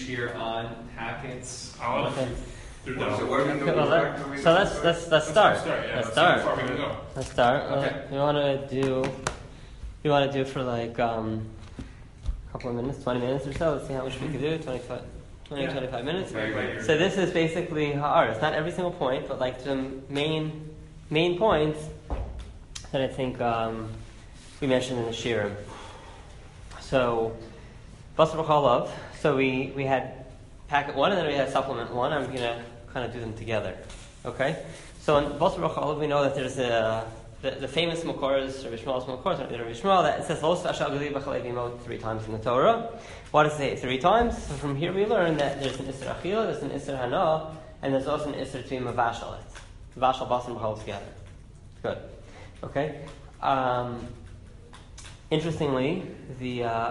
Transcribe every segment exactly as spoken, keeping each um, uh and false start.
shear on packets. Oh, okay. So, what okay, well, let, so let's let's let's start. start. Yeah, let's let's start. see how far we can go. Let's start. Okay. Uh, we want to do. We want to do for like um, a couple of minutes, twenty minutes or so. Let's see how much we can do. twenty-five, twenty, Yeah. twenty-five minutes. Right, right. So this is basically ha'ar. It's not every single point, but like the main main points that I think um, we mentioned in the shirim. So, basar b'chalav. So we we had packet one, and then we had supplement one. I'm gonna kind of do them together. Okay. So in basar b'chalav, we know that there's a the, the famous Makoros, Rabbi Shmuel's Makoros, Rabbi Shmuel, that it says Los Ashal Gali B'Chalei B'Imot three times in the Torah. Why does it say it three times? So from here we learn that there's an Isser Achila, there's an Isser Hana, and there's also an Isser to be Mavashal it. Mavashal basar b'chalav together. Good. Okay. Um, interestingly, the uh,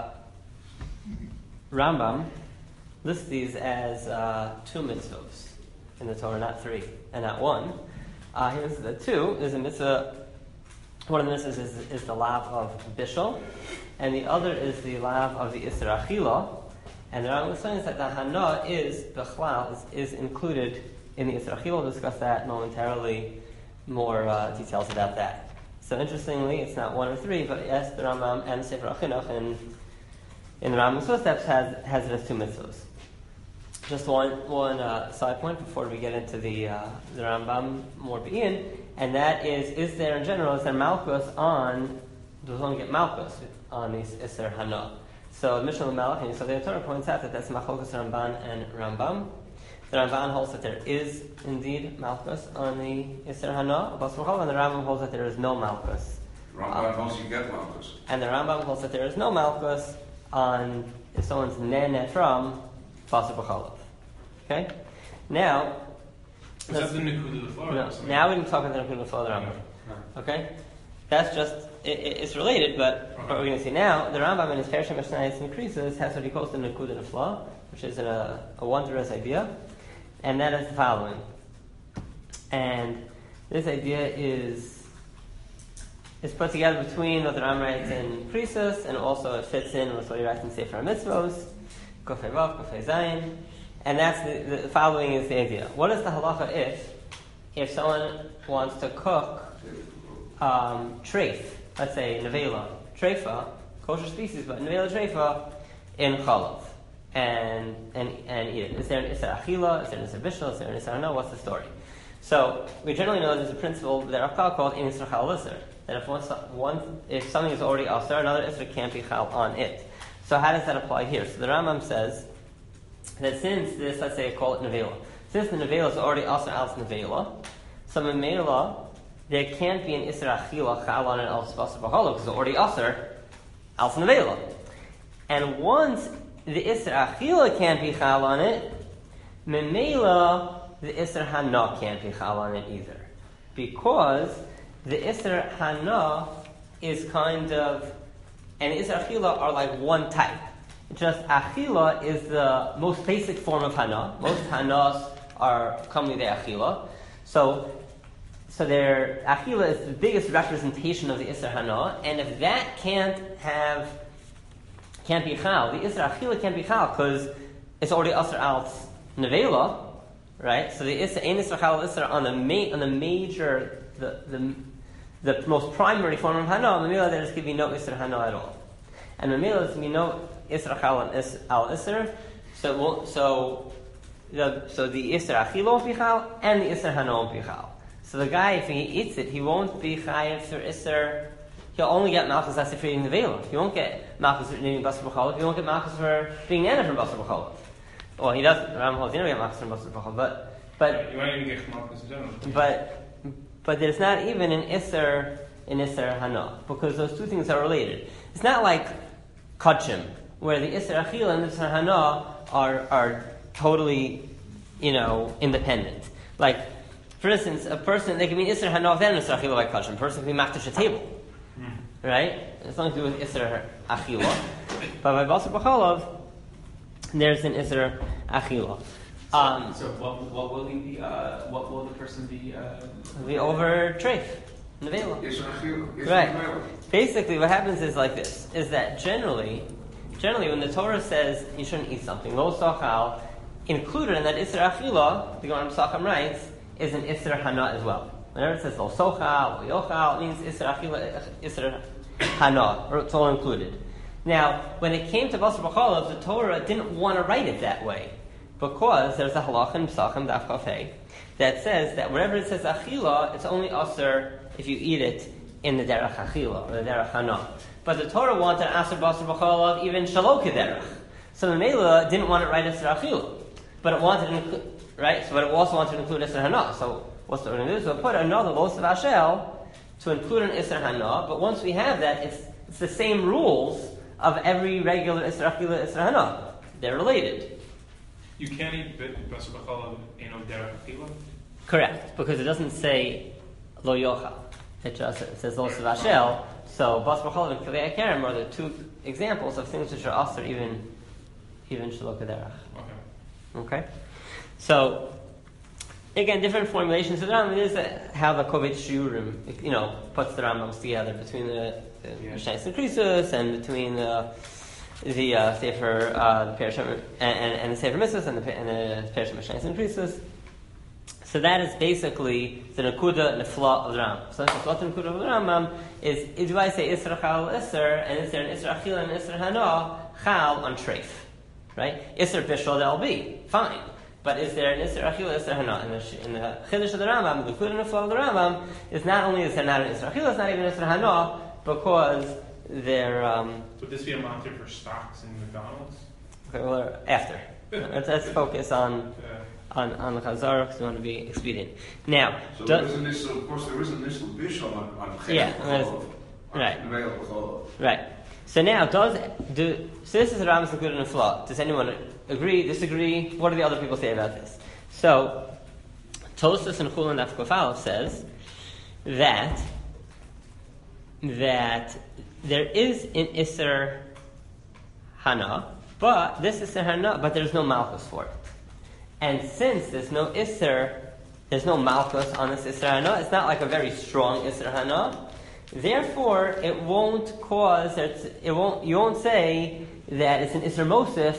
Rambam lists these as uh, two mitzvahs in the Torah, not three, and not one. Uh, here's the two. There's a mitzvah. One of the mitzvahs is, is the lav of bishul, and the other is the lav of the Isser Achila. And the Rambam is saying that the Hana is bechlal is, is included in the Isser Achila. We'll discuss that momentarily. More uh, details about that. So interestingly, it's not one or three, but yes, the Rambam and the Sefer HaChinuch in, in the Rambam's footsteps has, has it as two mitzvahs. Just one one uh, side point before we get into the uh, the Rambam more bein, and that is: is there in general is there malchus on? Does one get malchus on these Isser Hana? So Mishnah Melech and so the Torah points out that that's Machlokas Ramban and Rambam. The Ramban holds that there is indeed malchus on the Isser Hana, basar b'chalav, and the Rambam holds that there is no malchus. Rambam holds you get malchus. And the Rambam holds that there is no malchus on if someone's nene from basar b'chalav. Okay? Now, Is that the Nikud of the floor? no, now we can talk about the Nikud of the floor of the Rambam. Okay? That's just, it, it, it's related, but Okay. what we're going to see now, the Rambam in his Pershim Mishnayos and Krisos has what he calls the Nikud of the floor, which is a, a wondrous idea, and that is the following. And this idea is is put together between what the Rambam writes in Krisos, and also it fits in with what he writes in Sefer HaMitzvos, Kofei Vav, Kofei Zayin. And that's the, the following is the idea. What is the halacha if, if someone wants to cook um, treif, let's say nevela, treifa, kosher species, but nevela treifa in chalav, and and and eat it? Is there an isser achila? Is there an isser bishul? Is there an isser hana? What's the story? So we generally know there's a principle that Rav called in isser chal isser, that if one, one if something is already asr, another isser can't be chal on it. So how does that apply here? So the Rambam says that since this, let's say, call it nevela, since the nevela is already asr al nevela, so memela there can't be an isser achila chal on an al basar b'chalav because it's already asr al nevela. And once the isser achila can't be chal on it, memela the isser hana can't be chal on it either, because the isser hana is kind of, and isser achila are like one type. Just achila is the most basic form of hana. Most hanas are come with the achila. So, so their achila is the biggest representation of the isser hana, and if that can't have, can't be chal, the isser achila can't be chal because it's already asr al nevela, right? So the isser, ein isser chal isser on the ma- on the major, the the the most primary form of hana. Mamila there is going to be no isser hana at all, and mamila is going to be no Isra chal and is al isra, so we'll, so the so the isra achila won't be chal and the isra hana won't be chal. So the guy, if he eats it, he won't be chayiv for isra. He'll only get malchus that's for eating the vela. He won't get malchus for eating basar b'chalav. He won't get malchus for being nana from basar b'chalav. Well, he does. Ram holds you don't get malchus from basar b'chalav, but but You won't even get malchus in general. but but there's not even an isra in isra hana because those two things are related. It's not like kachim, where the Isser Achila and the Isser Hana are are totally, you know, independent. Like, for instance, a person, they can be Isser Hana then Isser Achila by Kachim. A person can be Makdash a table. Mm-hmm. Right? It's nothing to do with Isser Achila. But by Basar B'chalav, there's an Isser Achila. Um, so what, what will he be, uh, what will the person be? Uh, be over treif, nevela. Isser achila. Right. Basically, what happens is like this: is that generally generally when the Torah says you shouldn't eat something, lo sochal, included in that Isser Achila, the Gemara Pesachim writes, is an Isser Hana as well. Whenever it says lo sochal, lo yochal, it means Isser Achila, Isser Hana, or it's all included. Now, when it came to Basar B'chalav, the Torah didn't want to write it that way, because there's a halach in Pesachim Daf Kafei that says that wherever it says Achila, it's only Asr if you eat it in the Derech Achila, or the Derech Hana. But the Torah wanted Asr Basar B'chalav even Shalok Derech. So the Mela didn't want to write Isser Achila, but it wanted to include, right? So, but it also wanted to include Isser Hana. So what's the going to do? So put another Los of Ashel to include an Isser Hana. But once we have that, it's it's the same rules of every regular Isser Achila, Isser Hana. They're related. You can't eat Basar B'chalav in a Derech Achila? Correct, because it doesn't say Lo Yochal. It just it says Los of Ashel. So Basar B'chalav and Kilei Akarim are the two examples of things which are Asr even even Shalok Derech. Okay. Okay? So, again, different formulations of the Rambam. It is uh, how the Kovet Shiurim, you know, puts the Rambams together between the Mishnayos and Krisus and between the the uh, Sefer, uh, the Perishim, and, and, and the Sefer Mitzvahs and the, and the Perishim Mishnayos and Krisus. So that is basically the Nakuda Nefla of the Rambam. So the Nakuda of the Rambam is, do I say Isra Chal Isser, and is there an Isra Achil and an Isra Hana, Chal on Treif? Right? Isser Bishol Del be fine. But is there an Isser Achila, Isser Hana? In the, in the Chiddush of the Rambam, the Nakuda Nefla of the Rambam, is not only is there not an Isser Achila, it's not even an Isser Hana, because they're... Um, Would this be a monster for stocks in McDonald's? okay, well, after. let's, let's focus on... Yeah. On, on the Chazar, because we want to be expedient. Now, so do, there is an issue, of course, there is an issue bishul on on yeah, Chayil, right, on Neil B'chol. right. So now, does do so? This is the Rambam's included in the flaw. Does anyone agree, disagree? What do the other people say about this? So, Tosfos and Chulin Daf Kuf Aleph says that that there is an Isser Hana, but this Isser Hana, but there's no Malchus for it. And since there's no Isser, there's no Malchus on this Isser Hana, it's not like a very strong Isser Hana, therefore it won't cause, it won't, you won't say that it's an Isser Mosif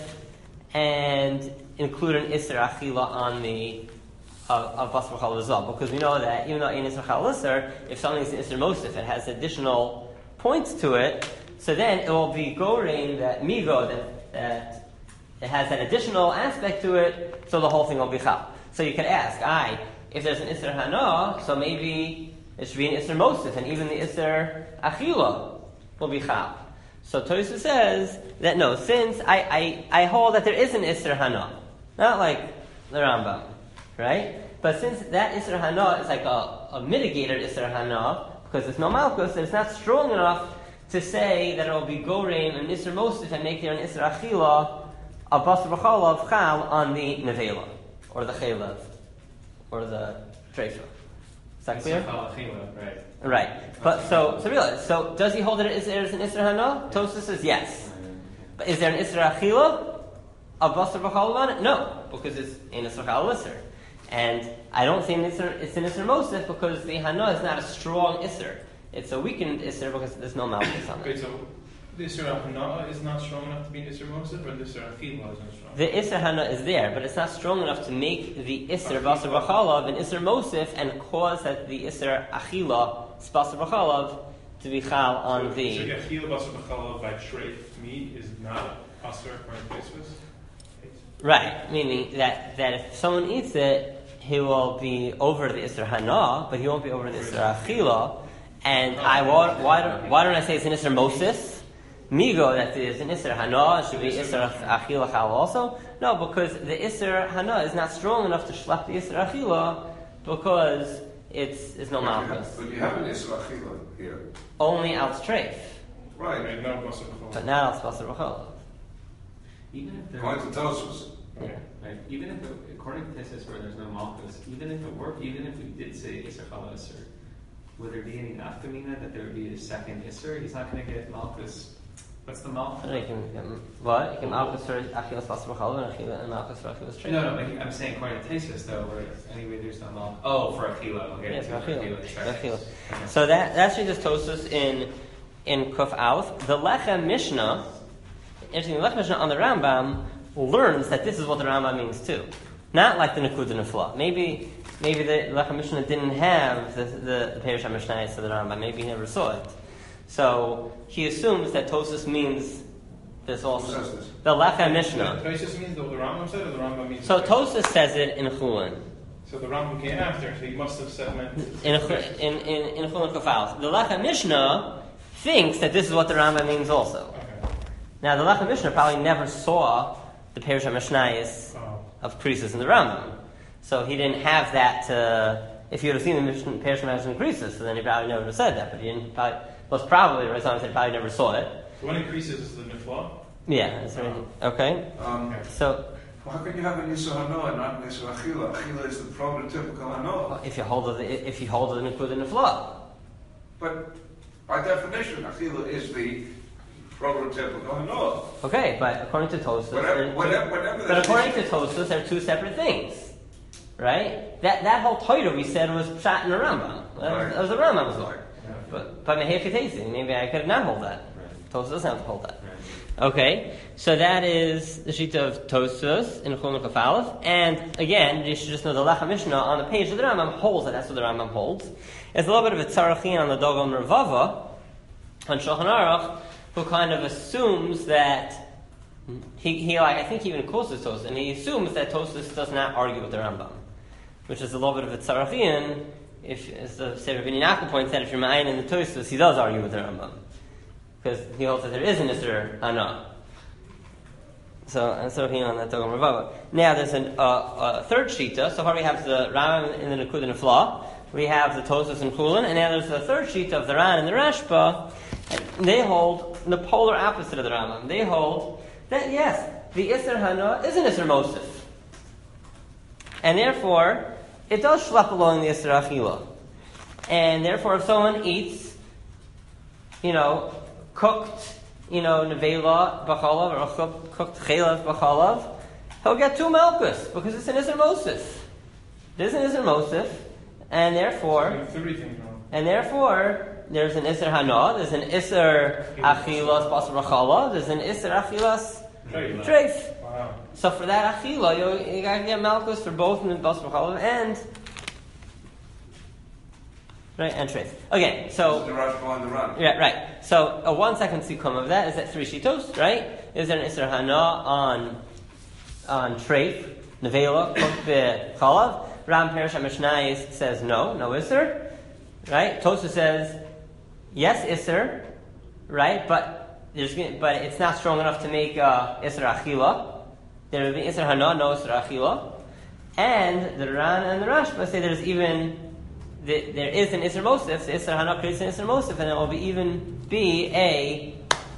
and include an Isser Achila on the of Basar B'chalav as well, because we know that even though in Isser Chal Isser, if something is an Isser Mosif, it has additional points to it, so then it will be Gorein, that Migo, that, that it has that additional aspect to it, so the whole thing will be Chal. So you could ask, I, if there's an Isser Hana, so maybe it should be an Isser Mosif, and even the Isser Achila will be Chal. So Tosfos says that no, since I, I, I hold that there is an Isser Hana, not like the Rambam, right? But since that Isser Hana is like a, a mitigated Isser Hana, because there's no Malchus, and it's not strong enough to say that it will be Gorein and Isser Mosif and make there an Isser Achila, a Basar B'chalav Chal on the Nevela, or the Chelev, or the Treifa. Is that clear? Right. Right. But so, so realize, so does he hold that it is an Isser Hana? Tosfos says yes. But is there an Isser Achila, a Basar B'chalav on it? No, because it's an Isser Chal Isser. And I don't think it's an Isser Mosif because the Hana is not a strong Isser. It's a weakened Isser because there's no Malchus on it. Okay, so the Isser Hana is not strong enough to be an Isser Mosif, or the Isser Achila is not strong? The Isser Hana is there, but it's not strong enough to make the Isser Basar B'chalav an Isser Mosif and cause that the Isser Achila, Basar B'chalav, to be Chal on so, the... So Achila Basar B'chalav by treif meat is not Asr according to Tosfos? Right, meaning that, that if someone eats it, he will be over the Isser Hana, but he won't be over the Isser Achila. And I, why, why, don't, why don't I say it's an Isser Mosif? Migo, that is an Isser Hana, it should be Isser Achila Chal also? No, because the Isser Hana is not strong enough to schlep the Isser Achila because it's, it's no Malchus. But you have an Isra Achila here. Only out Treif, Right. Right, no Basar B'chalav. but not out Basar B'chalav. Even if there, According to Tosfos. Yeah. right, even if it, according to Tosfos where there's no Malchus, even if it worked, even if we did say Isser Chal Isser, would there be any nafkamina that there would be a second Isser? He's not going to get Malchus. What's the Malchus? You can, um, what? You can Malchus for Achilas Basar B'chalav and Achila and Malchus for Achilas Treif. No, no, like, I'm saying according to Tosfos though, where anyway there's no Malchus. Oh, for Achila. Okay, Yes, for Achila. Achila. Sorry. Achila. Okay. So that that's just Tosfos in in Kuf Aleph. The Lechem Mishnah interesting, the Lechem Mishnah on the Rambam learns that this is what the Rambam means too. Not like the Nakud Nefla. Maybe maybe the Lechem Mishnah didn't have the, the, the Perush HaMishnayos of the Rambam. Maybe he never saw it. So he assumes that Tosfos means this also. Who says this? The Lechem Mishnah. Tosfos means what the Rambam said, or the Rambam means? So Tosfos says it in Chulin. So the Rambam came after, so he must have said meant. In in in in Chulin Kafal. The Lechem Mishnah thinks that this is what the Rambam means also. Okay. Now the Lechem Mishnah probably never saw the Perush HaMishnayos Oh. of Krisus in the Rambam. So he didn't have that, uh, if he would have seen the Mishnah, Perush HaMishnayos in Krisus, so then he probably never would have said that, but he didn't, probably, most probably, the Ratzon said he probably never saw it. The one increases is the Nifla. Yeah, that's right. Okay, Um, so, well, how can you have an Isser Hanoah and not an Isser Achila? Achila is the prototypical Hanoah. if you hold the, if you hold the Nikud in the flow. But by definition, Achila is the prototypical Hanoah. Okay, but according to Tosfos, Whatever- there are two- whatever- whatever but that according is- to Tosfos, there are two separate things. Right? That that whole Torah we said was shot in the Rambam. That was, Right. that was the Rambam's law. Right. But but Mehefitesi, maybe I could not hold that. Right. Tosfos doesn't have to hold that. Right. Okay, so that is the sheet of Tosfos in Chulin Kafalef, and again, you should just know the Lechem Mishnah on the page of the Rambam holds that. That's what the Rambam holds. It's a little bit of a tzarachin on the Dogam Revava on Shulchan Aruch, who kind of assumes that he he like I think he even quotes this Tosfos, and he assumes that Tosfos does not argue with the Rambam, which is a little bit of a tzarachin. If, as the Sefer Binyanaka points out, if you're ma'ayin in the Tosfos, he does argue with the Rambam. Because he holds that there is an Isser Hana. So, and so he on that Dogam Revava. Now there's an, uh, a third Shita. So far we have the Rambam in the Nikud and the Flaw. We have the Tosfos and Chulin. And now there's the third Shita of the Ran and the Rashba. And they hold the polar opposite of the Rambam. They hold that, yes, the Isser Hana is an Isser Mosif. And therefore, it does schlep along the Isser Achila. And therefore, if someone eats, you know, cooked, you know, nevela b'chalav or cooked chelav b'chalav, he'll get two malchus because it's an Isser Mosif. There's an Isser Mosif, and therefore, Like three things wrong. and therefore, there's an Isser Hana, there's an Isser Achilas basar b'chalav, there's an Isser Achilas Treif. treif. Wow. So for that achila, you, you gotta get malchus for both in the basar b'chalav and right and treif. Okay, This is so. the Rashba and the Ran. Yeah, right. So a one second sikkum of that is that three shitos, right? Is there an Isser Hana on on treif, nevela, cooked b'chalav? Ram Perush HaMishnayos says no, no Isser, right? Tosfos says yes Isser, right? But there's but it's not strong enough to make uh, Isser Achila. There will be Isser Hana, no Isser Achila, and the Ran and the Rashba say there's even the, there is an Isser Mosif. The Isser Hana creates an Isser Mosif, and there will be even be a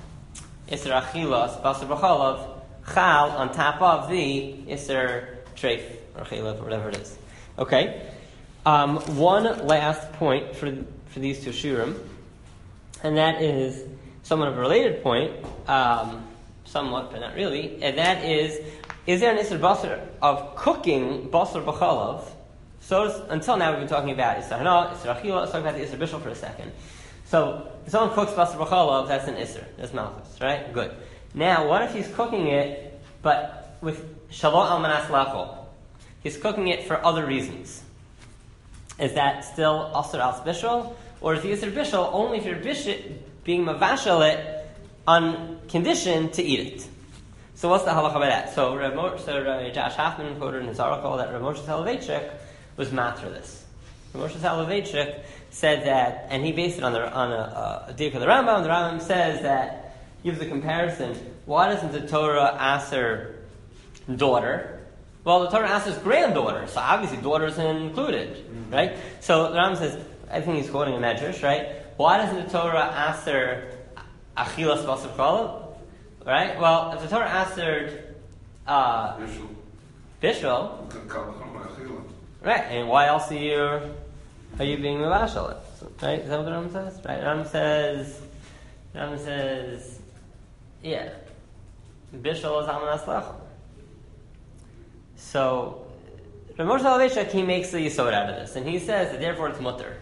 Isser Achila, Basar B'chalav, Chal on top of the Isser Treif or Chalav or whatever it is. Okay. Um, one last point for for these two shiurim, and that is somewhat of a related point, um, somewhat but not really, and that is: is there an Isser Basar of cooking Basar B'chalav? So until now we've been talking about Isser Hana, Isser Achila. Let's talk about the Isser Bishul for a second. So if someone cooks Basar B'chalav, that's an Isser. That's Malchus, right? Good. Now, what if he's cooking it, but with Shalom Al Manas Lachol? He's cooking it for other reasons. Is that still Asr Al Bishul? Or is the Isser Bishul only if you're bish- being Mavashal it on condition to eat it? So what's the halacha by that? So, Rav Mo- so uh, Josh Hoffman quoted in his article that Rav Moshe Soloveitchik was matra this. Rav Moshe Soloveitchik said that, and he based it on the on a, a dik of the Rambam. The Rambam says that, gives the comparison. Why doesn't the Torah aser daughter? Well, the Torah asers granddaughter, so obviously daughter is included, mm-hmm. right? So the Rambam says, I think he's quoting a medrash, right? Why doesn't the Torah aser achilas basar b'chalav? Right? Well, if the Torah asered uh, Bishul. bishul, You can come from Achila. right? And why else are you are you being mevashal it? Right? Is that what the Rambam says? Right? The Rambam says, the Rambam says, yeah, bishul is amanas lachol. So, Rav Moshe Soloveitchik, he makes the yisod out of this, and he says that therefore it's mutter.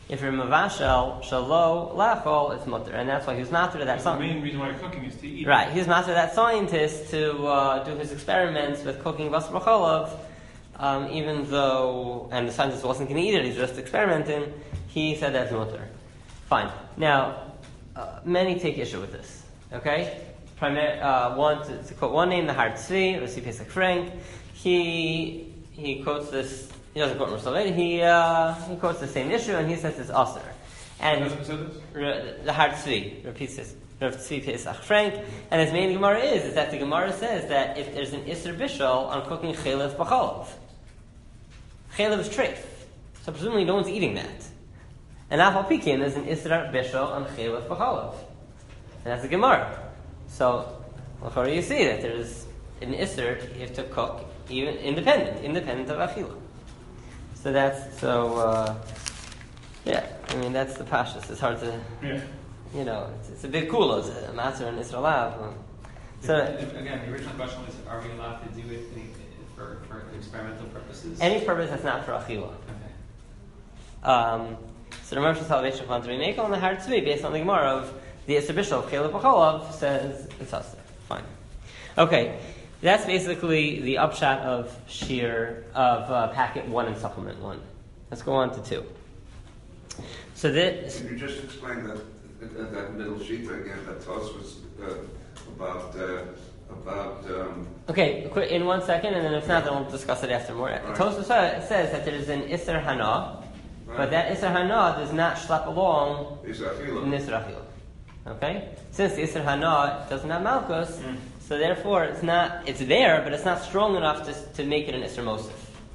If you're mavashel shalo lachol, it's mutter, and that's why he was master that The song. main reason why you're cooking is to eat. Right, he was master that scientist to uh, do his experiments with cooking basar b'cholov, um, even though, and the scientist wasn't going to eat it, he's just experimenting. He said that's mutter. Fine. Now, uh, many take issue with this. Okay, Primar- uh, one to, to quote one name, the Har Tzvi, Rashi Pesach Frank. He he quotes this. He doesn't quote Rashi. He uh, he quotes the same issue, and he says it's aser. And Who said this? R- the Har Tzvi, Rav Tzvi Pesach Frank, and his main Gemara is is that the Gemara says that if there's an Isser Bishul on cooking chalev b'cholov, chalev is treif, so presumably no one's eating that. And Afal Pikin is an Isser Bishul on chalev b'cholov, and that's the Gemara. So, well, you see that there's an Isser you have to cook even independent, independent of Achila. So that's so. Uh, Yeah, I mean that's the pashas. It's hard to, Yeah. you know, it's, it's a big kula, it's a matzah and Israel Lav. So Again, the original question was, are we allowed to do it any- for, for experimental purposes? any purpose that's not for achila. Okay. Um, so the Rosh Salvation Fund we make on the Har Tzvi based on the Gemara of the Isser Bishul of Chalev B'cholov says it's us. Fine. Okay, that's basically the upshot of shear of uh, packet one and supplement one. Let's go on to two. So this. Can you just explain that that, that middle sheet again? That Tos was uh, about uh, about. Um, Okay, qu- in one second, and then if not, then we'll discuss it after more. Right. Tosfos says that there is an Isser Hana, right. but that Isser Hana does not schlep along is in Achila. Isser Achila. Okay? Since the Isser Hana doesn't have Malchus, Mm. so therefore it's not, it's there, but it's not strong enough to, to make it an Isser Mosif.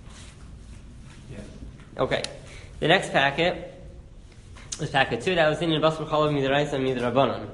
Yeah. Okay. The next packet is packet two. That was in Basar Chalav Midraisa Midrabanan.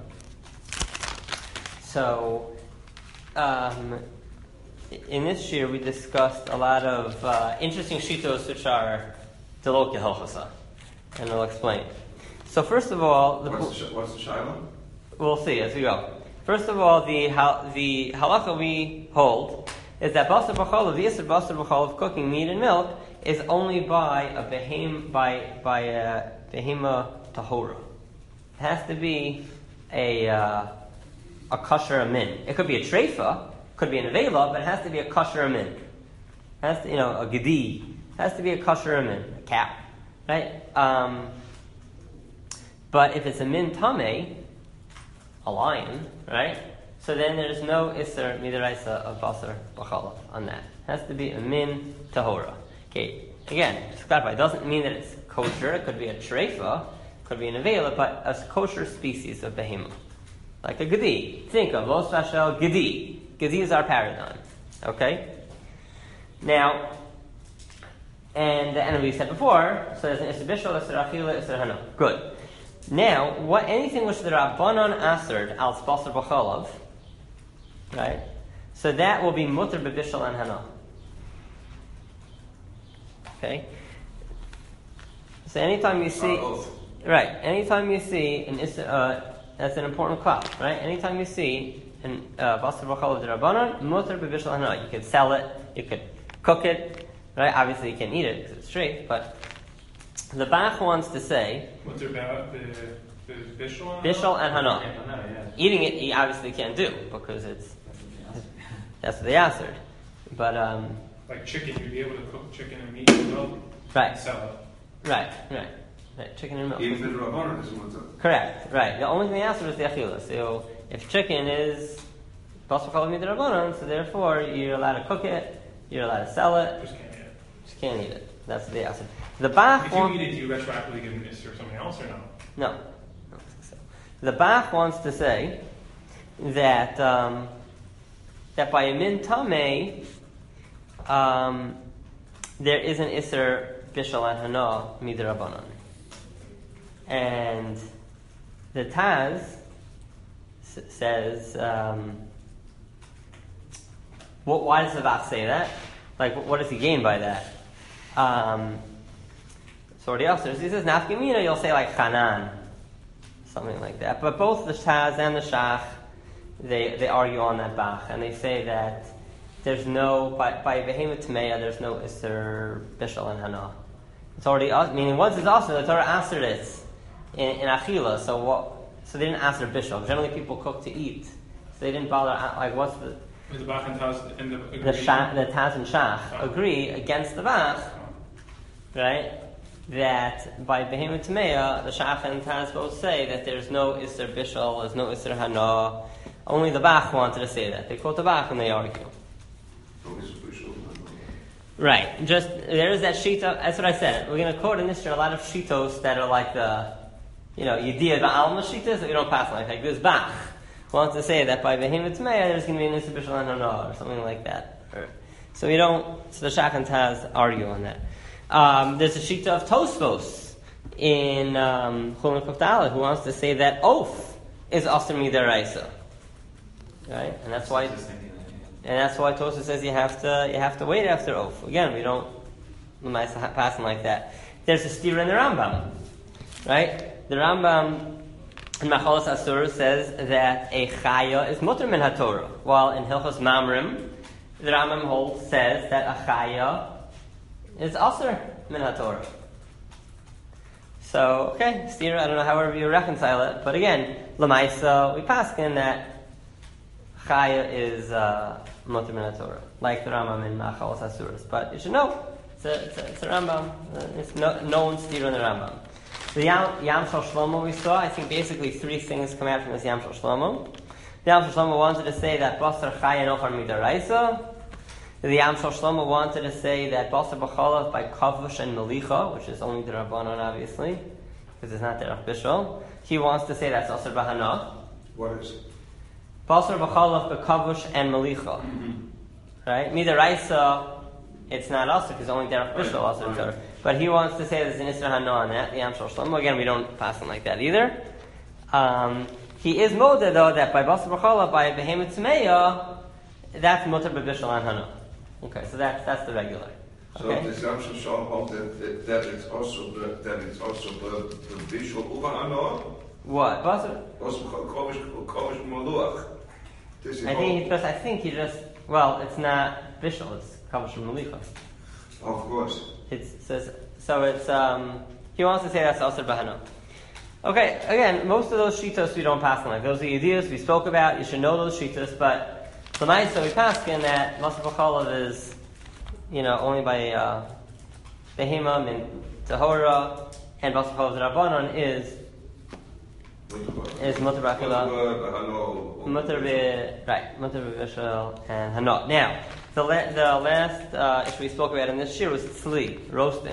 So, um, in this year we discussed a lot of uh, interesting shitos which are Delok Yehalchasa, and I'll explain. So first of all, the, What's the, sh- what's the Shiloh? we'll see as we go. First of all, the hal- the halacha we hold is that basar b'cholav, the isur basar b'cholav, cooking meat and milk, is only by a behem by by a behema tahora. It has to be a uh, a kosher amin. It could be a treifa, could be an avela, but it has to be a kosher amin. It has to, you know, a gedi. It has to be a kosher amin, a cow, right? Um, but if it's a min tameh, a lion, right? So then there's no isser midaraisa of basar b'chalav on that. It has to be a min tahora. Okay, again, just clarify. It doesn't mean that it's kosher. It could be a treifa, could be an avela, but a kosher species of behemoth, like a gedi. Think of los vashel gedi. Gedi is our paradigm. Okay. Now, and and we said before, so there's an isser bishul, isser achila, isser hana. Good. Now, what anything which the Rabbanon asered al basar b'chalav, right? So that will be mutter b'bishul and hana. Okay. So anytime you see, Are both. right? Anytime you see an is uh, that's an important cloud, right? Anytime you see an uh, basar b'chalav d'Rabbanan, mutter b'bishul and hana. You could sell it, you could cook it, right? Obviously, you can't eat it because it's straight, but the Bach wants to say What's it about the the bishul? bishul and hana. Yeah, no, yeah. Eating it, you obviously can't do because it's that's what they answered. But um, Like chicken, you'd be able to cook chicken and meat as well. right, And sell it. right, right, right. Chicken and milk. Even the Rabbanon is one of Correct. Right. The only thing they answered was the achila. So if chicken is basar b'chalav midrabanan, so therefore you're allowed to cook it, you're allowed to sell it, Just can't eat it. just can't eat it. That's what they answered. The Bach If you wants eat it, do you retroactively give this to something else or no? no. I don't think so. The Bach wants to say that um, that by a min tameh, um, there is an iser bishul and hana midrabanan, and the Taz s- says, um, what, why does the Bach say that? Like, what does he gain by that? Um, so the else he says nafkamina, you'll say like chanan, something like that. But both the Taz and the Shach, they they argue on that Bach, and they say that there's no by by behemoth tmeya, there's no iser bishul and hana, It's already us. Meaning, once it's also, the Torah answered it in, in achila. So what? So they didn't answer bishul. Generally, people cook to eat, so they didn't bother. Like, what's the With the Bach and Taz in the the shach, the Taz and Shach agree against the Bach, right? That by Behemoth Tameya, the Shach and Taz both say that there's no Isser Bishul, there's no Isser Hana. Only the Bach wanted to say that. They quote the Bach and they argue. Right. Just there is that shita. That's what I said. We're going to quote in this year a lot of shitos that are like the, you know, Yediyah Ba'alma shitas that we don't pass like. Like this Bach wants to say that by Behemoth Tameya there's going to be an Isser Bishul Hana or something like that. So we don't. So the Shach and Taz argue on that. Um, there's a shita of Tosfos in um, Chulin Kufdala who wants to say that oath is Asr Midaraisa, right? And that's why, and that's why Tosfos says you have to you have to wait after oath. Again, we don't pass them like that. There's a stira in the Rambam, right? The Rambam in Machalas Asur says that a chaya is mutter min haTorah, while in Hilchos Mamrim the Rambam holds says that a chaya is Asr min haTorah. So, okay, stira, I don't know however you reconcile it, but again, Lamaisa, we pass in that Chaya is uh, Mutter min haTorah, like the Rambam in Machalas Asuras. But you should know, it's a, it's a, it's a Rambam, uh, it's no, known stira in the Rambam. The Yam, Yam Shel Shlomo we saw, I think basically three things come out from this Yam Shel Shlomo. The Yam Shel Shlomo wanted to say that Basar Chaya Nochar Midaraisa. The Yam Shel Shlomo wanted to say that Basar B'chalav by Kavush and Melicha, which is only the Rabbanon, obviously, because it's not Derech Bishul. He wants to say that's Asr B'hana. What is it? Basar B'chalav by Kavush and Melicha. Mm-hmm. Right? Midaraisa, it's not Asr, because only Derech Bishul Asr right. Right. But he wants to say there's an Isra Hana on that, the Yam Shel Shlomo. Again, we don't pass him like that either. Um, he is moded, though, that by Basar B'chalav, by Behemoth Tameya, that's Mutter B'Bishul and Hana. Okay, so that's that's the regular. Okay. So the Yam Shel Shlomo that that it's also the, that it's also the the visual Uva What? Basar? Also Kovish Kovish Maluach. I think he just. I think he just. Well, it's not Bishul. It's Kavush Melicha. Of course. It says so. It's um. He wants to say that's Asr B'hana. Okay. Again, most of those shitos we don't pass on. Like those are ideas we spoke about. You should know those shitos, but. So nice, so we pass in that Basar B'chalav is, you know, only by uh, Behema and Tahora, and Basar B'chalav Rabbanon is is Mutter B'chalav, Mutter B'Bishul, right, Mutter B'Bishul and Hana. Now, the la- the last uh, issue we spoke about in this year was tzli, roasting.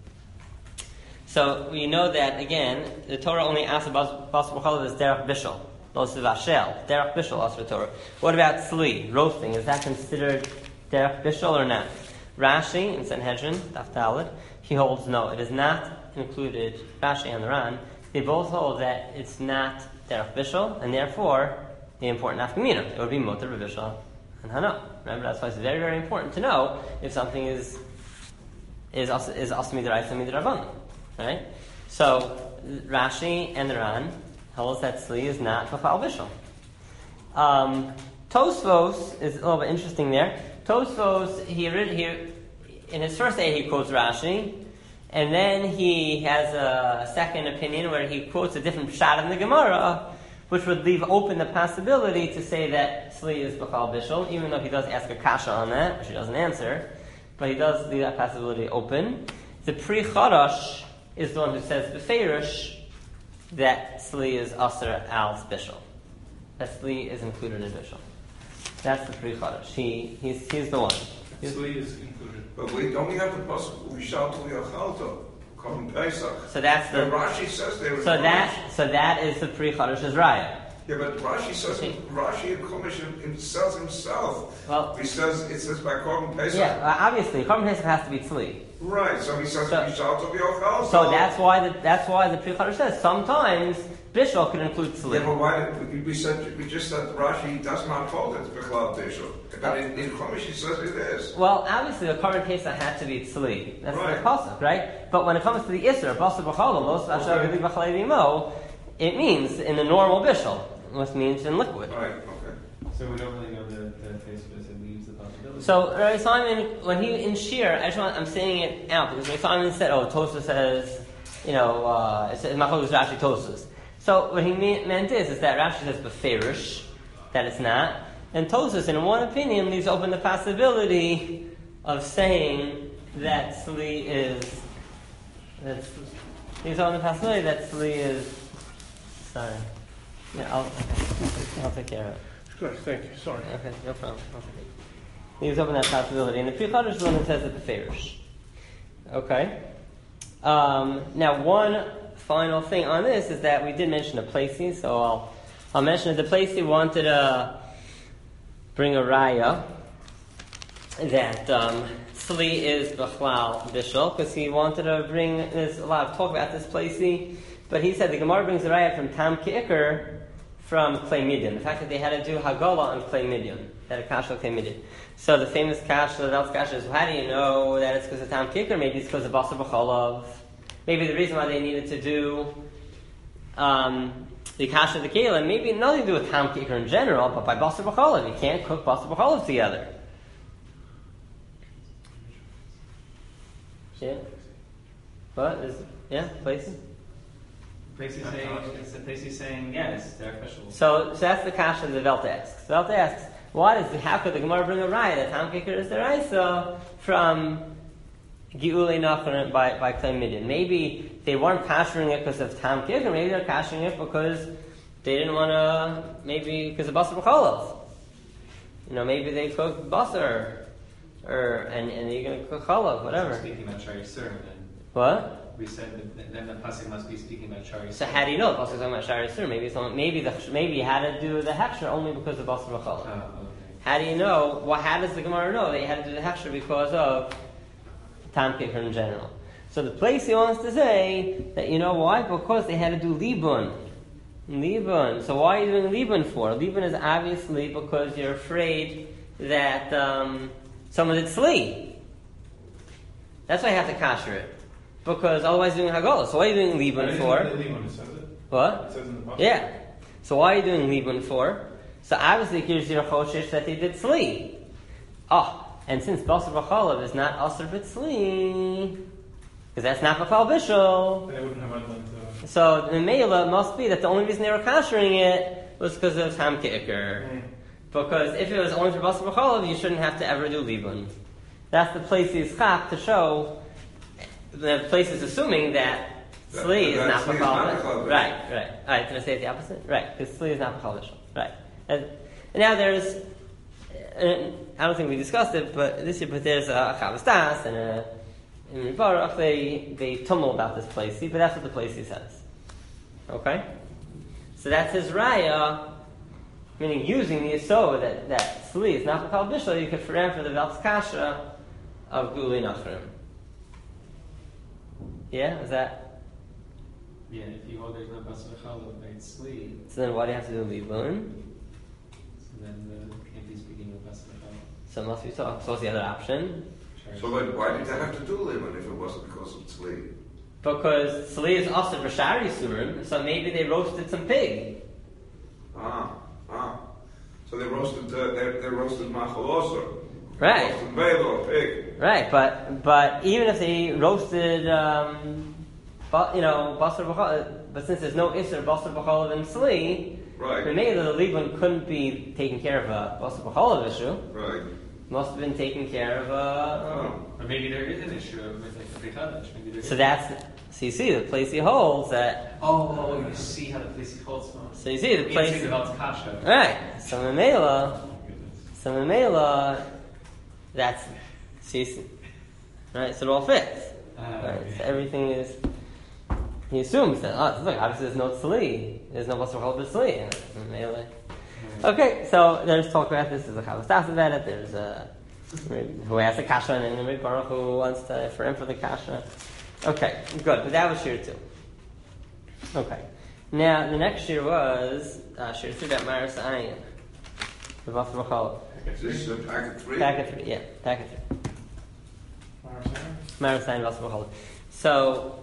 So we know that again, the Torah only asks about Basar B'chalav as Derech Bishul. Los Vashel, Derech Bishul, Asr Torah. What about tzli, roasting? Is that considered Derech Bishul or not? Rashi in Sanhedrin, Daf Daled, he holds no, it is not included. Rashi and the Ran, they both hold that it's not Derech Bishul, and therefore the important nafkamina. It would be Mutter B'Bishul and Hana. Remember, that's why it's very, very important to know if something is is is Asr Midaraisa Midarabbanan, right? So Rashi and the Ran holds that tzli is not B'chal Bishul. Um, Tosfos is a little bit interesting there. Tosfos, he, he in his first aid he quotes Rashi, and then he has a second opinion where he quotes a different pshat in the Gemara, which would leave open the possibility to say that tzli is B'chal Bishul, even though he does ask a kasha on that, which he doesn't answer, but he does leave that possibility open. The Pri Chadash is the one who says B'feirish that tzli is Asr al Bishul. That tzli is included in Bishul. That's the Pri Chadash. He, he's, he's the one. Tzli is included. But we don't we have the possible we shout to Yachalto, come Pesach. So that's the. And Rashi says they were. So that so that is the Pri Chadash's raya. Yeah, but Rashi says Okay. Rashi in Chumash says himself. Well, he says it says by Korban Pesach. yeah, uh, obviously, Korban Pesach has to be tzli. Right, so he says So- we shout to Yachalto. So that's why the that's why the Pri Chadash says sometimes Bishul could include tzli. Yeah, but why did we, we said we just said Rashi does not hold it Bechlav Bishul, but in, in Chumash he says it is. Well, obviously, the Korban Pesach had to be tzli. That's Right. the pasuk, right? But when it comes to the Isser, Basar B'chalam, Los Vashar Okay. V'li B'chalei V'imo, it means in the normal Bishul, which means in liquid. Right, okay. So we don't really know the, the face of this. It leaves the bottom. possibility. So Rabbi Simon, when he in Shir, I just want, I'm saying it out because Rabbi Simon said, "Oh, Tosfos says, you know, uh, it says Machlokes Rashi Tosfos." So what he mean, meant is, is that Rashi says beferish, that it's not, and Tosfos, in one opinion, leaves open the possibility of saying that Sli is. That's leaves open the possibility that Sli is. Sorry. Yeah, I'll, okay. I'll take care of it. Good, thank you. Sorry. Okay, no problem. Okay. Leaves open that possibility. And the Pri Chadash is the one that says it beferish. Okay. Um, now, one final thing on this is that we did mention a Placey, so I'll I'll mention that the Placey wanted to bring a raya that um, Sli is Bechlal Bishul, because he wanted to bring, there's a lot of talk about this Placey, but he said the Gemara brings a raya from Tam Ki'ikr from Klei Midian. The fact that they had to do Hagala on Klei Midian, that a kasha Klei Midian. So the famous kasha, the Velt's kasha is, well, how do you know that it's because of Tam Ki'ikr? Maybe it's because of Basar B'cholav. Maybe the reason why they needed to do um, the kasha of the Keilim, maybe nothing to do with Tam Ki'ikr in general, but by Basar B'cholav. You can't cook Basar B'cholav together. Yeah? What? Is, yeah? Places? Basically saying, it's basically saying, yes, they're official. So, so that's the kasha the Velta asks. The Velta asks, what is the, how could the Gemara bring a raya that Tam Ki'ikr is the Raisa from Gi'ulei Nachon by, by Klei Midian? Maybe they weren't kashering it because of Tam Ki'ikr, maybe they're kashering it because they didn't want to, maybe because of Basar B'cholav. You know, maybe they cooked Basar, or, and, and you're going to cook Cholav, whatever. Speaking about Shari Sur, then. What? We said that then the pasuk must be speaking about Shari Sur. So how do you know the pasuk is talking about Shari Sur? Maybe it's only, maybe the maybe you had to do the hechsher only because of Basar B'cholav. Oh, okay. How do you know? Well, how does the Gemara know that you had to do the hechsher because of Tam Ki'ikr in general? So the place he wants to say that you know why? Because they had to do libun, libun. So why are you doing libun for? Libun is obviously because you're afraid that um, someone did sli. That's why you have to kasher it. Because otherwise you're doing Hagala. So why are you doing Libun for? Libun, it says it. What? It says in the pasuk. Yeah. So why are you doing Libun for? So obviously here's your Choshesh that they did Sli. Oh, and since Basar B'cholav is not Asr B'T Sli, because that's not B'chal Bishul, Then they wouldn't have Adlan to... so the Meila must be that the only reason they were kashering it was because of Tam Ki'ikr. Mm. Because if it was only for Basar B'cholav, you shouldn't have to ever do Libun. That's the place he's chap to show. The place is assuming that Sli is not B'chal. Right, right. Alright, did I say it the opposite? Right, because Sli is not B'chal Bishul. Right. And, and now there's, uh, I don't think we discussed it, but this year, but there's a Chavas Das and a in Baruch, they, they tumble about this place, but that's what the place he says. Okay? So that's his raya, meaning using the Yisod that, that Sli is not B'chal Bishul, you could for for the Velt's Kasha of Gulei Nachrim. Yeah, is that? Yeah, if you hold there's no Basar B'cholav, by Sli, So then why do you have to do Libun? so then the can't be speaking of Basar B'cholav. So it must be so. So what's the other option? So then why did they have to do Liman if it wasn't because of Tzli? Because Sli is also Rashari Surim, so maybe they roasted some pig. Ah, ah. So they roasted, uh, they, they roasted Machal also. Right. Roasted Belo, pig. Right, but but even if they roasted, um, but you know, Basar B'cholav, but since there's no Isser Basar B'cholav and Sli, Right. then maybe the Libun couldn't be taking care of a Basar B'cholav issue. Right. Must have been taking care of a. Oh. Or maybe there is an issue with like the Pri Chadash. Maybe there So is. that's so you see the place he holds that. Oh, oh, you see how the place holds from. So you see the You place. see the Velt's Kasha. Right. So Memela, so Memela, that's so you see, right. So it all fits. Uh, Right. okay. So everything is. He assumes that. Oh, look, obviously there's no tzli. There's no Basar B'cholav tzli. Memela. Okay, so there's talk about this. There's a Chavas Das about it. There's a who has a kasha and a Baruch who wants to for him for the kasha. Okay, good. But that was shir two. Okay, now the next shir was uh, shir three about Maris Ayin, the Basar B'cholav. Is this uh, packet three? Packet three, yeah, packet three. Marasana? Maris Ayin Basar B'cholav. So,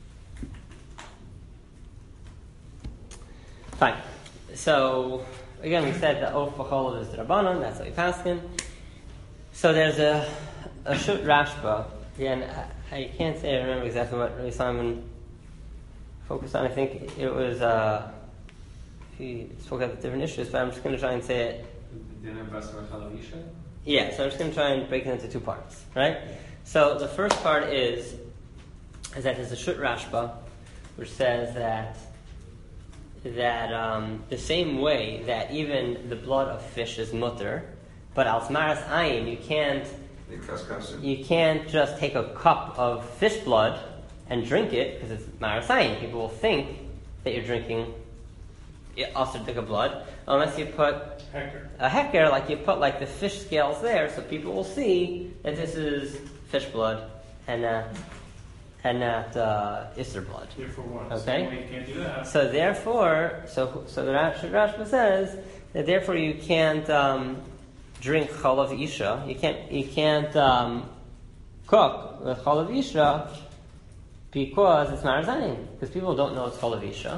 fine. So. Again, we said that Of B'cholav is the Rabbanon, that's what we paskin. So there's a a Shut Rashba. Again, I, I can't say I remember exactly what Rabbi Simon focused on. I think it was uh, he spoke about different issues, but I'm just going to try and say it. Dinner basar chalavisha? Yeah, so I'm just going to try and break it into two parts, right? So the first part is is that there's a Shut Rashba, which says that that um, the same way that even the blood of fish is mutter, but al maras ayin you can't you can't just take a cup of fish blood and drink it because it's maras ayin. People will think that you're drinking also drink of blood unless you put Hecker. a hecker, like you put like the fish scales there, so people will see that this is fish blood and not and not uh, Isser blood. Therefore, what? Okay. Same way you can't do that. So therefore, so so the Rash- Rashba says that therefore you can't um, drink chalav isha. You can't you can't um, cook with chalav isha because it's marazayin. Because people don't know it's chalav isha.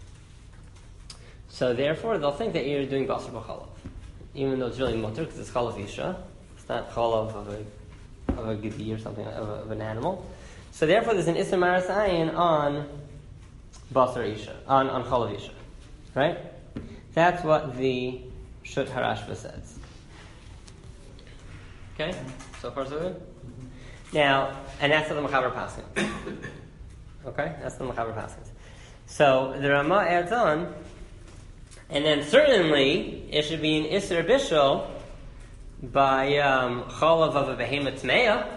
So therefore, they'll think that you're doing basar b'chalav, even though it's really mutter because it's chalav isha. It's not chalav of a of a gedi or something of, a, of an animal. So therefore, there's an isser maras ayin on basar isha, on on chalav isha, right? That's what the Shut Harashba says. Okay, so far so good. Now, and that's what the Mechaber Paskin. Okay, that's the Mechaber Paskin. So the Rama adds on, and then certainly it should be an isser bishul by um, chalav of a behemoth tmeya.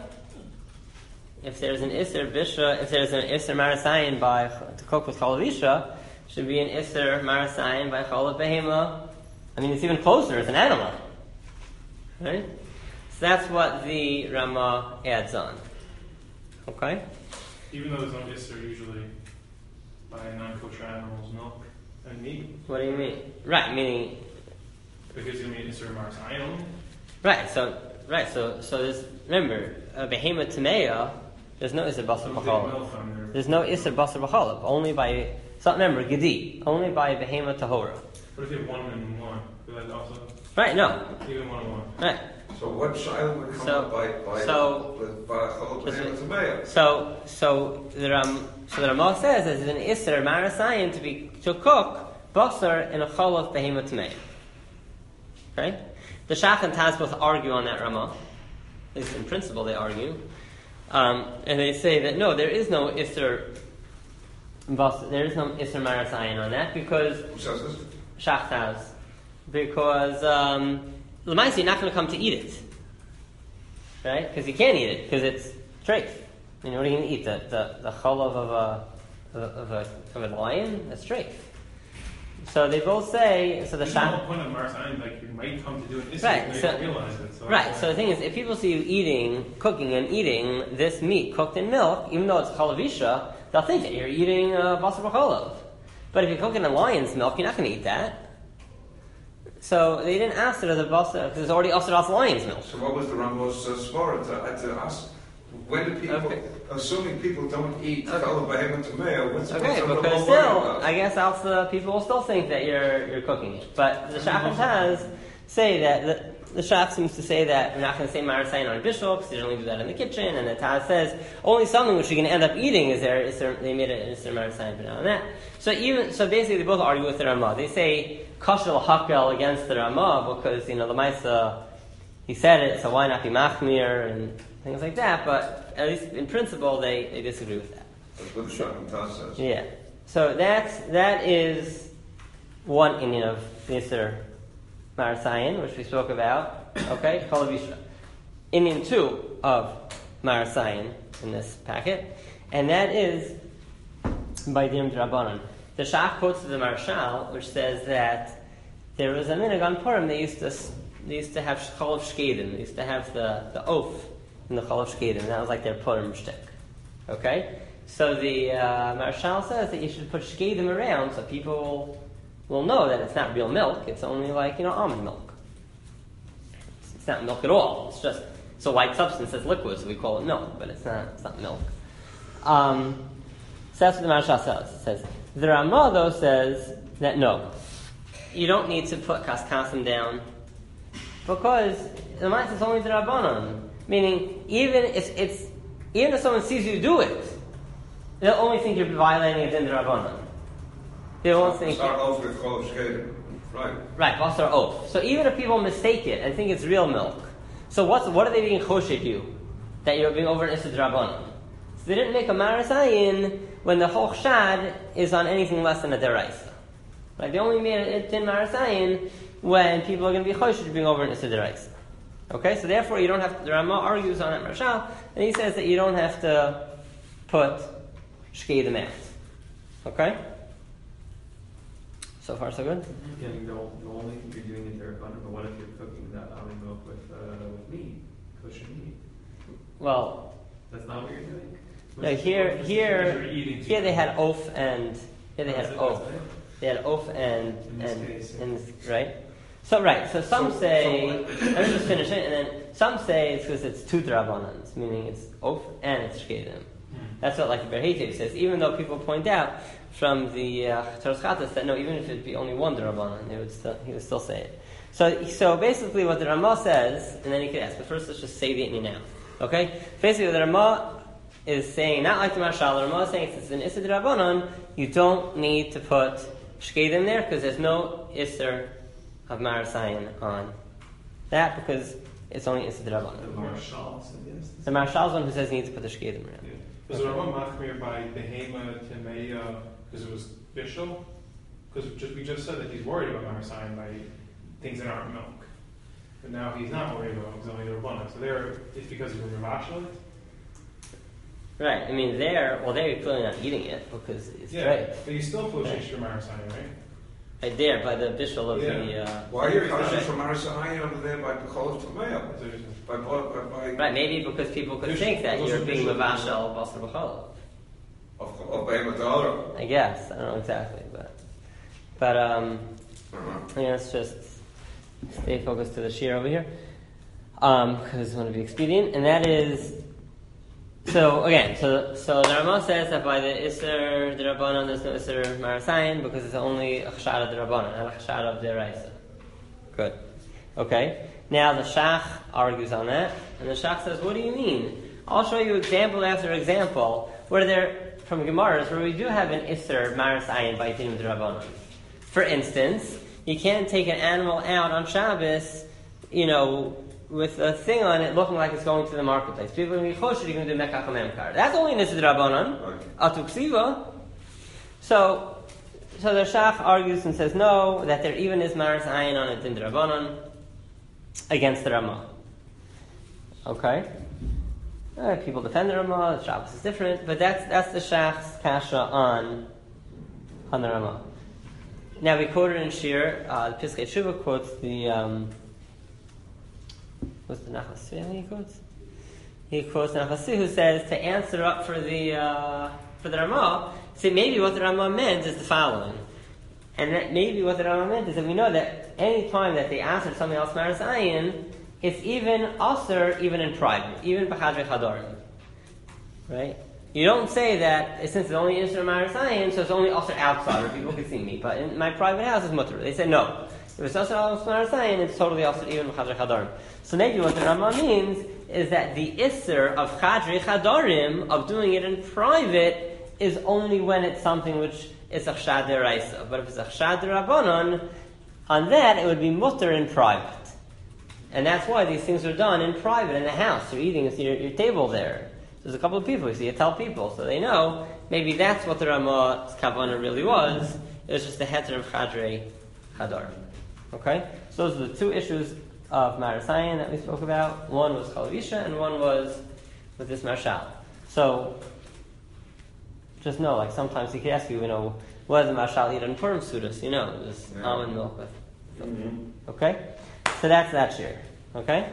If there's an Isser Bisha, if there's an Isser Marasayan by to cook with Chalav Isha, should be an Isser Marasayan by Chalav Behema. I mean, it's even closer, it's an animal. Right? So that's what the Rama adds on. Okay? Even though there's no Isser usually by non-kosher animals, milk and meat. What do you mean? Right, meaning... Because you mean Isser Mars Ayon. Right, so, right, so, so there's, remember, a Behema Tameya, there's no Isser Basar B'chalav. There's no Isser Basar B'chalav. Only by, so remember, Gedi. Only by Behema Tahora. What if you have one and one? Could that also? Right, no. Even one and one. Right. So what child would come So- up by by so- with by a chol Just- behemoth tmeya? So, so the Ram, so the Ramah says that it's an Isser Marasayan to be, to cook Basar in a Chalav Behema Tameya. Okay? The Shach and Taz both argue on that Ramah. At least in principle they argue. Um, and they say that no, there is no Isser Bas- there is no Isser Marasayan on that because Who says this? Shach Taz. Because um L'maisa, you're not going to come to eat it. Right? Because you can't eat it, because it's treif. You know, what are you going to eat? The the, the chalav of a of a of a lion? That's treif. So they both say. So the There's shach. no point of Mars Ayon, like you might come to do an Isser, Right, and they so- don't realize it. So Right. So the thing is, if people see you eating, cooking, and eating this meat cooked in milk, even though it's chalavisha, they'll think that you're eating uh, basar b'chalav. But if you're cooking in lion's milk, you're not going to eat that. So they didn't ask it as a basar because it's already used off lion's milk. So what was the Rambam's uh, svara to, to ask? When do people, Okay. assuming people don't eat Okay. chol behemoth tmeya, what's Okay, what's the because Rambam still, worried about? I guess else the people will still think that you're you're cooking it. But the Shach and Taz say that the, the Shach seems to say that we're not going to say Marasayan on Bishul because they only do that in the kitchen, and the Taz says only something which you're going to end up eating is there. Is there they made it is there Marasayan, but not on that. So even so, basically, they both argue with the Ramah. They say Kashal Hakel against the Ramah because you know the Maisa he said it, so why not be Machmir and things like that. But at least in principle, they, they disagree with that. That's what the Shach Taz says. Yeah. So that's that is one Indian of Nisr Marasayan, which we spoke about. Okay, Kalavisha. Indian two of Marasayan in this packet, and that is by Dim Drabanan. The Shach quotes the Marshal, which says that there was a minhag on Purim. They used to they used to have Chalav Shkedim. They used to have the the oath in the Chalav Shkedim. That was like their Purim shtick. Okay. So the uh, Marshal says that you should put shkedim around so people will know that it's not real milk. It's only like, you know, almond milk. It's, it's not milk at all. It's just, it's a white substance that's liquid, so we call it milk, but it's not, it's not milk. Um, so that's what the Marshal says. It says, the Ramah, though, says that no, you don't need to put kaskasim down Because the mice is only the Rabbanon. Meaning, even if it's even if someone sees you do it, they'll only think you're violating it in the Rabbanon. They won't think. Start off with Chol Shkedim. Right. Right, Basar Oaf. So even if people mistake it and think it's real milk, so what's what are they being choshed you? That you're being over an Issa Drabanan. So they didn't make a Marasayin when the whole Chad is on anything less than a Deraisa. Right? They only made it in Marasayin when people are going to be choshed being over an Issa Deraisa. Okay, so therefore you don't have to, the Rama argues on it, Marshal, and he says that you don't have to put Shkedim out. Okay? So far, so good? Yeah, you don't, you only think you're doing it there, but what if you're cooking that almond milk with, uh, with meat, kosher meat? Well, That's not what you're doing? no, here, You're here, eating here they had oaf and, here they had That's it, oaf. that's it. They had oaf and, In this and, case, yeah. in this, right? So, right, so some So- say, so- let me just finish it, and then some say it's because it's two Drabanans, meaning it's oaf and it's Shkedim. That's what like the Berheitev says, even though people point out from the uh, Toras Chatas that no, even if it'd be only one Drabanan, they would still, he would still say it. So, so basically what the Ramah says, and then you could ask, but first let's just say the Itni now. Okay? Basically what the Ramah is saying, not like the Marshal, the Ramah is saying since it's an Issa Drabanan, you don't need to put Shkedim there because there's no Isser of Marasayan on that because it's only Issa The Drabanan. Marshal said yes. The Marshal's one who says you need to put the Shkedim around. Yeah. Was the Rama machmir by Behema Temeya because it was Bishul? Because just, we just said that he's worried about Marasayan by things that aren't milk. But now he's not worried about it, it's only the Rabbana. So there, it's because he was Ravashal it? Right, I mean there, well there you're clearly not eating it because it's Yeah, dry. but he's still Right. Poshish for Marasayan, right? Right there by the bishul of Yeah. the... Uh, Why are you Right. cautious from Arasahai over there by Bechol Tameo? So it's- By, by, by, right, maybe because people could Bish- think that those you're are being bishul. mavashal basar b'cholov. of, of Behemoth. I guess, I don't know exactly, but... But, um, Uh-huh. you know, let's just stay focused to the shear over here. Um, because it's going to be expedient, and that is... So, again, so so the Ramah says that by the Isser D'Rabbanan there's no Isser Marasayan because it's only a Chashad of D'Rabbanan, not a Chashad of D'Oraisa. Good. Okay. Now the Shach argues on that, and the Shach says, what do you mean? I'll show you example after example where there, from Gemaras, where we do have an Isser Marasayan by Dinim D'Rabbanan. For instance, you can't take an animal out on Shabbos, you know, with a thing on it looking like it's going to the marketplace. People are going to be choshed, you're going to do Mekach Memkar. That's only Nisid Rabbanan. Right. Atuksiva. So, so the Shach argues and says no, that there even is Maris Ayin on it in the Rabbanan against the Ramah. Okay? Uh, people defend the Ramah, the Shabbos is different, but that's that's the Shach's kasha on, on the Ramah. Now we quoted in Shir, uh, the Piskei Tshuva quotes the... Um, What's the Nachas Tzvi he quotes? He quotes Nachas Tzvi who says to answer up for the uh, for the Ramah, see maybe what the Ramah meant is the following. And that maybe what the Ramah meant is that we know that any time that they answer something else Maris Ayin, it's even aser even in private, even B'chadrei Chadorim. Right? You don't say that since it's only Isra Maris Ayin, so it's only aser outside where people can see me. But in my private house is mutter. They say no. If it's also Maris Ayin, it's totally aser even B'chadrei Chadorim. So maybe what the Ramah means is that the Isser of Chadrei Chadarim, of doing it in private, is only when it's something which is a Chshad D'Oraisa. But if it's a Chshad D'Rabbanan, on that it would be mutter in private. And that's why these things are done in private, in the house. You're eating at your, your table there. There's a couple of people, you see, you tell people, so they know, maybe that's what the Ramah's Kavanah really was. It was just the heter of Chadrei Chadarim. Okay? So those are the two issues of Marasayan that we spoke about. One was Chalavisha and one was with this Marshal. So, just know, like sometimes he can ask you, you know, what does the Marshal eat in Purim Sudas? You know, this Yeah. almond milk with. Mm-hmm. Okay? So that's that share. Okay?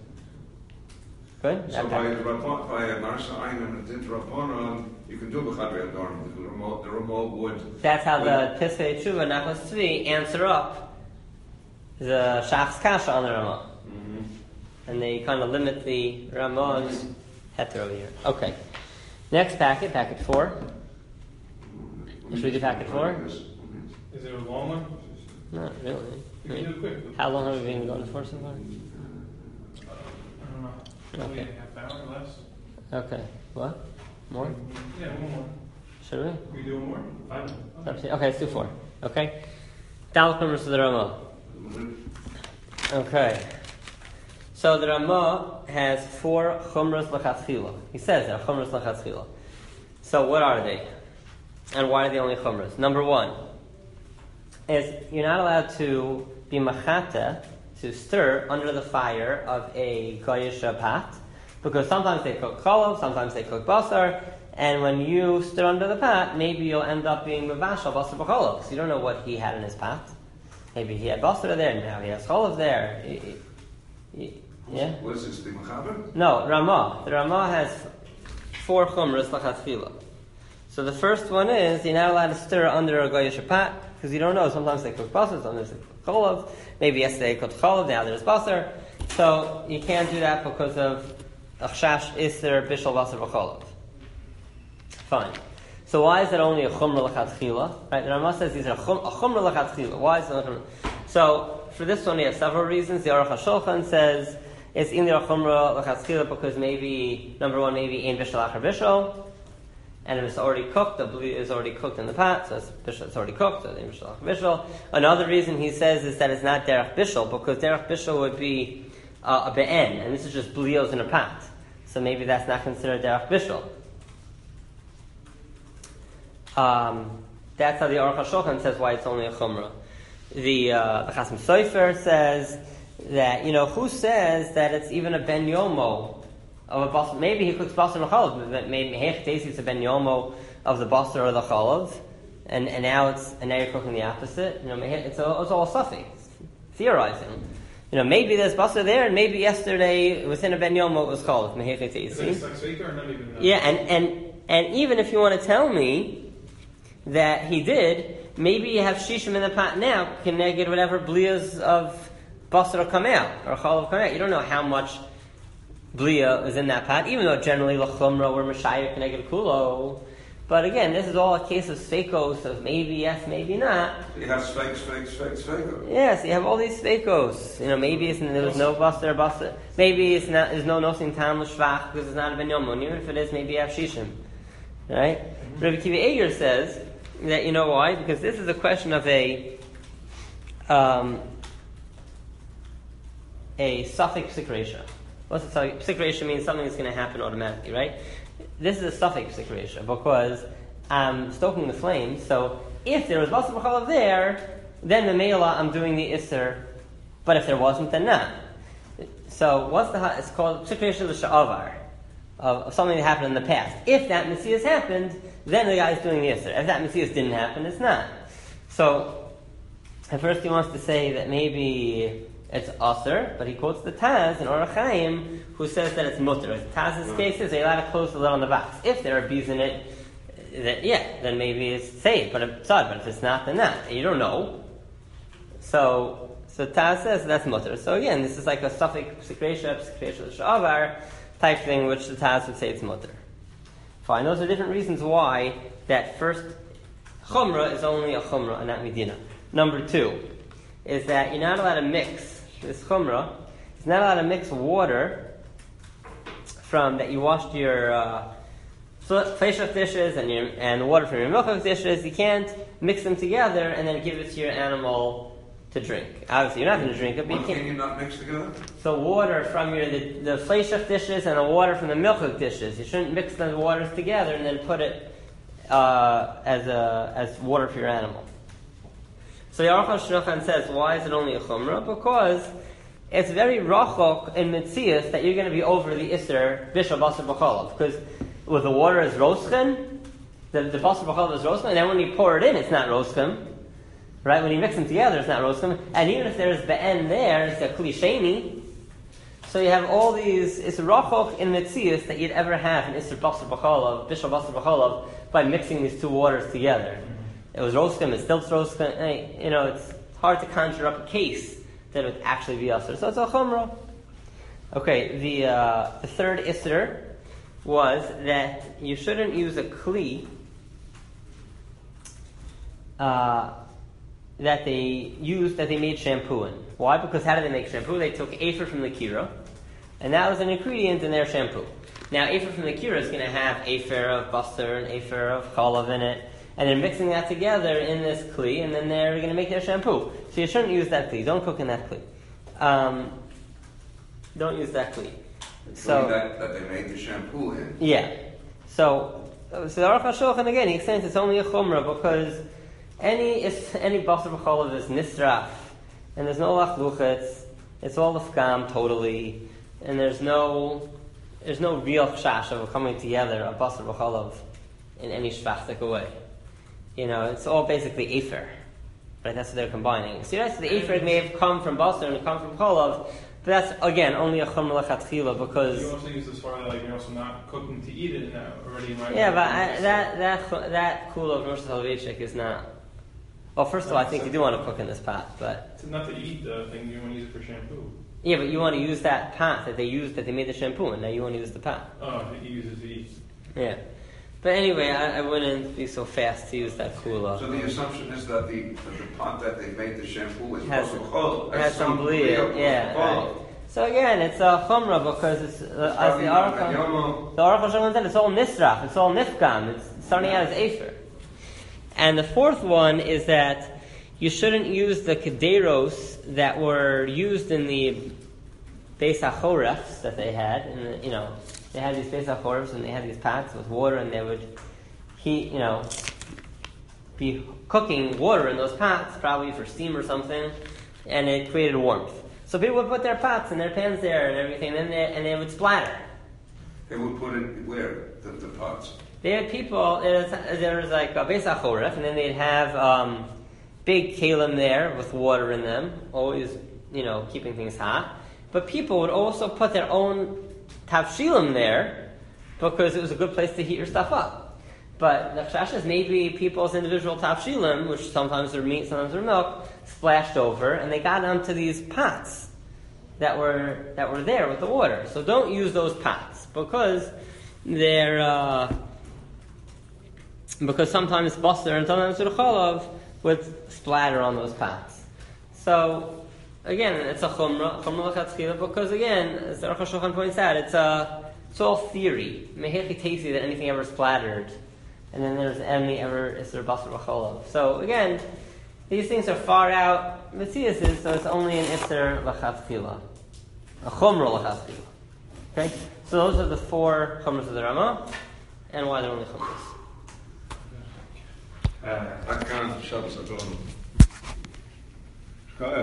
Good? So That- by the Rabbon, by Marasahai and the Din Rabbanon, you can do B'chadrei Adorim. The remote, the remote would. That's how the Piskei Tshuva Nachas Tzvi answer up the Shach's Kasha on the Ramah. Mm-hmm. And they kind of limit the Ramah's heter over here. Okay. Next packet, packet four. Should we do packet four? Is it a long one? Not really. You can do it quick. How long have we been going for so far? I don't know. Probably Okay. a half hour or less. Okay. What? More? Yeah, one more. Should we? Can we do one more? Five. Okay, okay, let's do four. Okay? Dalek numbers to the Ramah. Okay. So the Ramah has four chumras l'chatchila. He says there, chumras l'chatchila. So what are they? And why are they only chumras? Number one is you're not allowed to be machata, to stir under the fire of a goyish pat, because sometimes they cook cholov, sometimes they cook basar, and when you stir under the pat, maybe you'll end up being mevashal basar b'cholov, because you don't know what he had in his pat. Maybe he had basar there, now he has cholov there. Yeah? What is this, the Mechaber? No, Ramah. The Ramah has four chumras l'chatchila. So the first one is you're not allowed to stir under a goyish pat, because you don't know. Sometimes they cook basar, sometimes they cook cholov. Maybe yesterday they cooked cholov, now there's basar. So you can't do that because of achshash iser bishal basar v'cholov. Fine. So why is it only a chumra l'chatchila? Right? The Ramah says these are a chumra l'chatchila. Why is it only a chumra? So for this one, we have several reasons. The Aruch HaShulchan says it's in the chumra l'chatchila because maybe number one, maybe ein bishal achar bishal. And if it's already cooked, the bli is already cooked in the pot, so it's, it's already cooked, so it's bishul. Another reason he says is that it's not derech bishul, because derech bishul would be uh, a be'en, and this is just blios in a pot. So maybe that's not considered derech bishul. Um, that's how the Aruch HaShulchan says why it's only a chumrah. The, uh, the Chasam Sofer says that, you know, who says that it's even a ben yomo of a basar? Maybe he cooks basar and cholov, but maybe it's a ben yomo of the basar or the cholov, and and now it's and now you're cooking the opposite. You know, it's all, it's all suffix, theorizing. You know, maybe there's basar there, and maybe yesterday within a ben yomo it was cholov. Is it like Sveika or not even? Uh, yeah, and and and even if you want to tell me that he did, maybe you have shishim in the pot now, can negate whatever blias of basar come out or cholov come out. You don't know how much blia is in that pot, even though generally l'chumra or mashayir can negate kulo. But again, this is all a case of sveikos, of maybe yes, maybe not. You have sveik, sveik, sveik, sveik. Yes, you have all these sveikos. You know, maybe it's, there was no basar, basar. Maybe it's not. There's no nosim tam l'shvach because it's not a ben yomon. Even if it is, maybe you have shishim. Right? Mm-hmm. Rabbi Kiva Eger says that, you know why? Because this is a question of a um, a suffix psikresha. What's a suffix? Psikresha means something that's going to happen automatically, right? This is a suffix psikresha because I'm stoking the flames. So if there was basar b'chalav there, then the meila I'm doing the iser. But if there wasn't, then not. So what's the? It's called psikresha l'sha'avar. Of something that happened in the past. If that Messias happened, then the guy is doing the Isser. If that Messias didn't happen, it's not. So, at first he wants to say that maybe it's Asr, but he quotes the Taz in Orach Chaim, who says that it's Mutter. Taz's case is, they allowed to close the lid on the box. If there are bees in it, then, yeah, then maybe it's safe, but it's odd, but if it's not, then not. And you don't know. So, so Taz says that's Mutter. So again, this is like a suffix, Psikresha, Psikresha L'Sha'avar, type thing which the Taz would say it's mutter. Fine, those are different reasons why that first chumrah is only a chumrah and not medina. Number two is that you're not allowed to mix this chumrah. It's not allowed to mix water from that you washed your uh, fleishach dishes and your and water from your milchach dishes. You can't mix them together and then give it to your animal to drink. Obviously, you're not going to drink it, but What you can't. can you not mix together? So water from your the, the fleishach dishes and the water from the milchach dishes. You shouldn't mix the waters together and then put it uh, as a as water for your animal. So Aruch HaShulchan says, why is it only a chumrah? Because it's very rachok in mitzias that you're going to be over the iser bishal basar b'chalav. Because with the water is roschen, the, the basar b'chalav is roschen, and then when you pour it in, it's not roschen. Right? When you mix them together, it's not roschen. And even if there's be'en there, it's a kli sheni. So you have all these, it's rachok in mitzias that you'd ever have in iser basar b'chalav, bishal basar b'chalav, by mixing these two waters together. It was roaskim, it's still roaskim. You know, it's hard to conjure up a case that it would actually be usher. So it's a chumrah. Okay, the uh, the third isser was that you shouldn't use a kli uh, that they used, that they made shampoo in. Why? Because how did they make shampoo? They took afer from the kira, and that was an ingredient in their shampoo. Now, afer from the kira is going to have afer of basar and afer of chalav in it, and they're mixing that together in this kli, and then they're going to make their shampoo. So you shouldn't use that kli. Don't cook in that kli. Um, don't use that kli. So that, that they made the shampoo in. Yeah. So, so the Aruch HaShulchan again, he explains it's only a chumrah because any if any basar b'cholav is nisraf, and there's no lachluchetz, it's all lefkam totally, and there's no there's no real chash of coming together of basar b'cholav in any shvachtik way. You know, it's all basically afer, right? That's what they're combining. So yes, the afer may have come from basar and come from cholav, but that's again only a chumrah lechatchila because You also use this for like you're also not cooking to eat it in that already. In my yeah, but I, that that that kula of Rosh Hashanah is not. Well, first of all, I think you do want to cook in this pot, but It's not to eat the thing, you want to use it for shampoo. yeah, but you want to use that pot that they used that they made the shampoo in. Now you want to use the pot. Oh, you use it to eat. Yeah, but anyway, I, I wouldn't be so fast to use that kula. So the assumption is that the, that the pot that they made the shampoo is Has- basar cholav. has some blia blia, of yeah, basar cholav. right. So again, it's a chumrah because it's uh, as Probably the not Aruch ben yomo. the Aruch HaShulchan said, it's all nisrach, it's all nifkam, it's starting out as afer. And the fourth one is that you shouldn't use the kederos that were used in the Beis HaChorefs that they had. In the, you know, they had these Beis HaChorefs and they had these pots with water, and they would heat, you know, be cooking water in those pots, probably for steam or something, and it created warmth. So people would put their pots and their pans there and everything, and they, and they would splatter. They would put it where? The, the pots. They had people, there was, there was like a Beis HaChoref, and then they'd have um, big kalim there with water in them, always, you know, keeping things hot. But people would also put their own tavshilim there because it was a good place to heat your stuff up. But the chash is maybe people's individual tavshilim, which sometimes are meat, sometimes are milk, splashed over, and they got onto these pots that were that were there with the water. So don't use those pots because they're uh, because sometimes basar and sometimes chalav would splatter on those pots. So again, it's a chumrah, chumrah lechatchila, because again, as the Aruch HaShulchan points out, it's a it's all theory. Mehechi teisi that anything ever splattered, and then there's any ever is there basar b'cholav. So again, these things are far out. Metzias is so it's only an isser lechatchila, a chumrah lechatchila. Okay, so those are the four chumras of the Rama, and why they're only chumras. I can't. Shabbos Adon.